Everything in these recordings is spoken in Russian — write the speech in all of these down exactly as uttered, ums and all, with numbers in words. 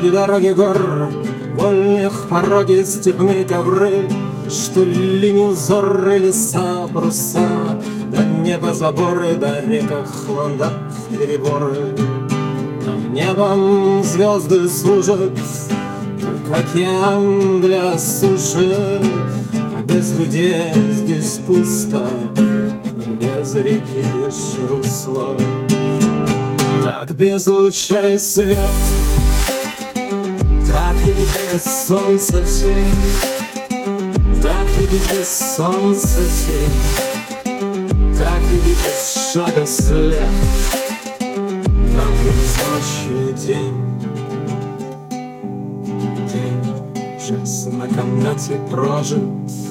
Вроде дороги гор, вольных пороги, степные ковры, что линию зоры, леса, паруса, до неба заборы, до реках, ландах, переборы. Там небом звезды служат, как океан для суши, а без людей здесь пусто, без реки, без русла. Так без лучей свет, так и без солнца тень, так и без солнца тень, так и без шага след, так и без ночи день. День час на канате прожит,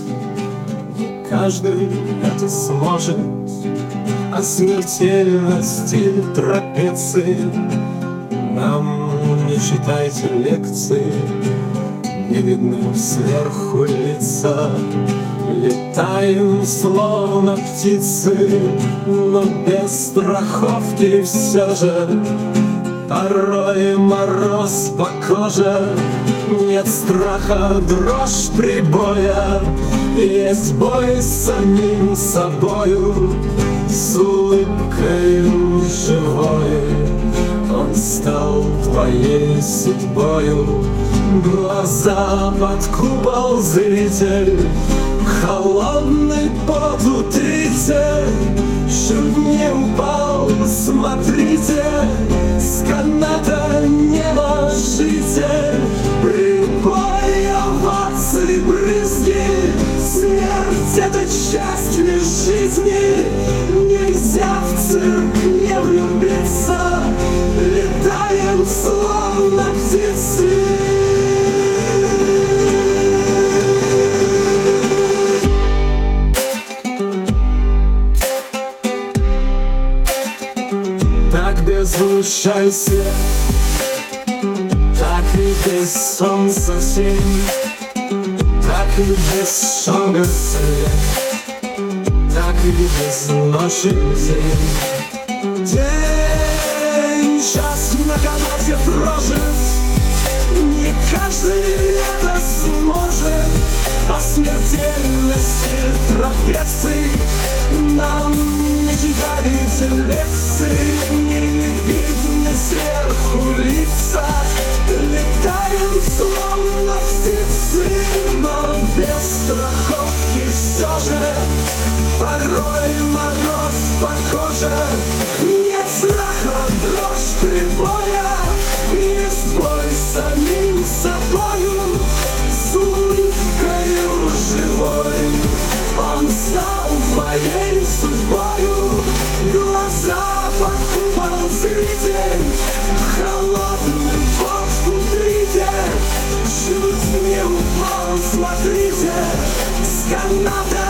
каждый это сможет. О смертельности трапеции нам не читайте лекции, не видны сверху лица. Летаем словно птицы, но без страховки все же. Порой мороз по коже, нет страха, дрожь прибоя. Есть бой с самим собою, с улыбкою живой. Он стал твоей судьбою. Глаза под купол зритель, холодный пот утрите. Чтоб не упал, смотрите, с каната не ложите. Прибой, овации, брызги, смерть — это часть лишь жизни. Нельзя в цирк не влюбиться, летаем словно птицы. Так без луча и свет, так и без солнца тень, так и без шага след, так и без ночи день. День час на канате прожит, не каждый это сможет. О смертельности трапеции нам не читайте лекции, не видны сверху лица. Летаем словно птицы, но без страховки все же. Порой мороз по коже, нет страха, дрожь прибоя. Есть бой с самим собою, с улыбкою живой. Он стал твоей судьбою. Глаза под купол зритель, холодный пот утрите. Чуть не упал, смотрите, с каната